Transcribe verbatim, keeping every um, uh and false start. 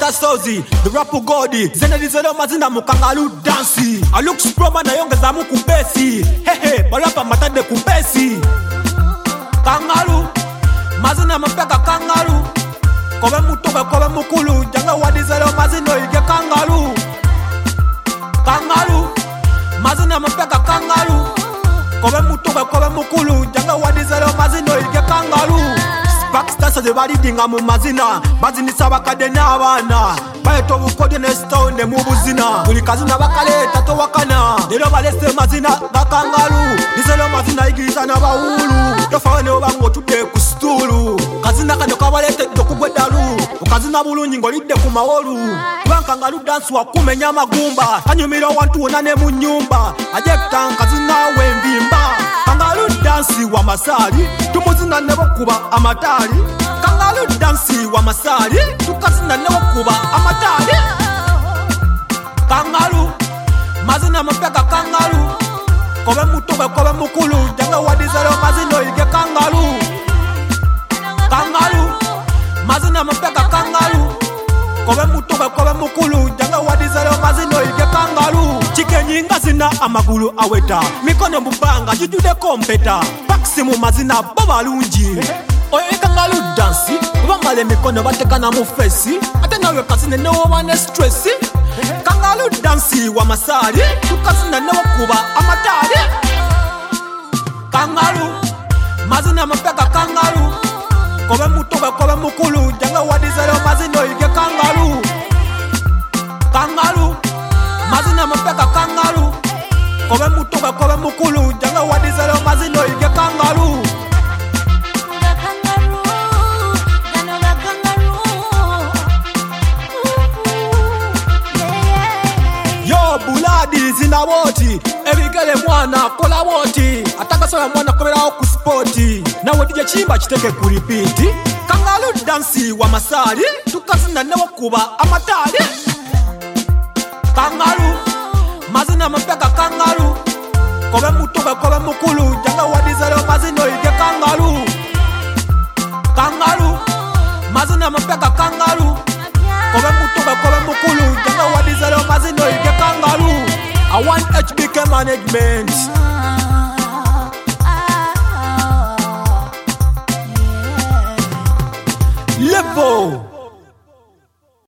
Spectre Sozi, the rap godi Zene dizelo mazina mu kangaroo dansi I look sproma na yongeza mu kupesi Hehe, balapa matade kupesi Kangaroo, mazina mapeka kangaroo Kobe mutoke kobe mukulu Janga wadizelo mazino ige kangaroo Kangaroo, mazina mapeka kangaroo Kobe mutoke kobe mukulu Janga wadizelo mazino ige kangaroo Pakistan de balidinga mu mazina bazinisa bakade n'abaana bayeto obukode ne stone mu buzina buli kazina bakaleta towakana lero balese mazina ga kangaroo dizelo mazina igiriza n'abawulu tofane obango tudde ku stulu kazina kano kabalete dokugwedalu ukazina bulungi ngolidde ku mawolu kuba kangaroo dance wa kumenya magumba kanyumira wantu wona ne mu nyumba ajekta kazina wembimba kangaroo dance wa masali tumuzina nebo kuba amatali Kangaroo dansi wa masali tukazina nebo kuba amatali Kangaroo mazina mapeka kangaroo kobe mutobe kobe mukulu janga wadizelo mazino ige kangaroo Kangaroo mazina mapeka kangaroo kobe mutobe kobe mukulu janga wadizelo mazino ige kangaroo chike nyinga zina amagulu aweta mikono mbanga jujude kompeta paksimu mazina babalungi Oye kangaroo dansi Ubangale mikono batekana mu face Ate nawe kasine newo wane stressi Kangaroo dansi wa masali Tukasina newo kuba amatali Kangaroo mazina mapeka kangaroo Kobe mutobe kobe mukulu Janga wadizelo mazino ige kangaroo Kangaroo mazina mapeka kangaroo Kobe mutobe kobe mukulu Janga wadizelo mazino ige kangaroo Buladi zina woti ebigele mwana kola woti ataka soya mwana kobera ku sporti nawe dije chimba kiteke ku repeat Kangaroo dansi wa masali tukazina newo kuba amatali Kangaroo mazina mapeka kangaroo kobe mutobe kobe mukulu janga wadizelo mazino ige kangaroo Kangaroo mazina mapeka kangaroo kobe mutobe kobe mukulu janga wadizelo mazino ige kangaroo I want H B K management